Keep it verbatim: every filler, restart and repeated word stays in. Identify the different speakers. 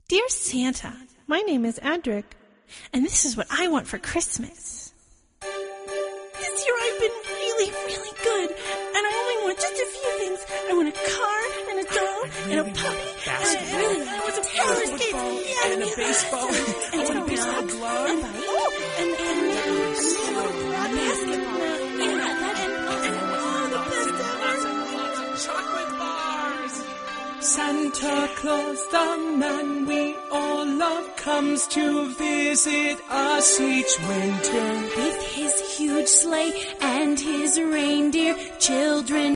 Speaker 1: Dear Santa, my name is Adric, and this is what I want for Christmas. This year I've been really, really good, and I only want just a few things. I want a car, and a doll, and a puppy, and I really I want some roller skates, yeah,
Speaker 2: and a baseball,
Speaker 1: and,
Speaker 2: and
Speaker 1: a
Speaker 2: a baseball glove,
Speaker 1: and, oh, and, and, and, and a basketball, yeah, that, and, and all the best ever.
Speaker 2: Chocolate bars. Santa Claus, the man we all love, comes to visit us each winter.
Speaker 3: With his huge sleigh and his reindeer, children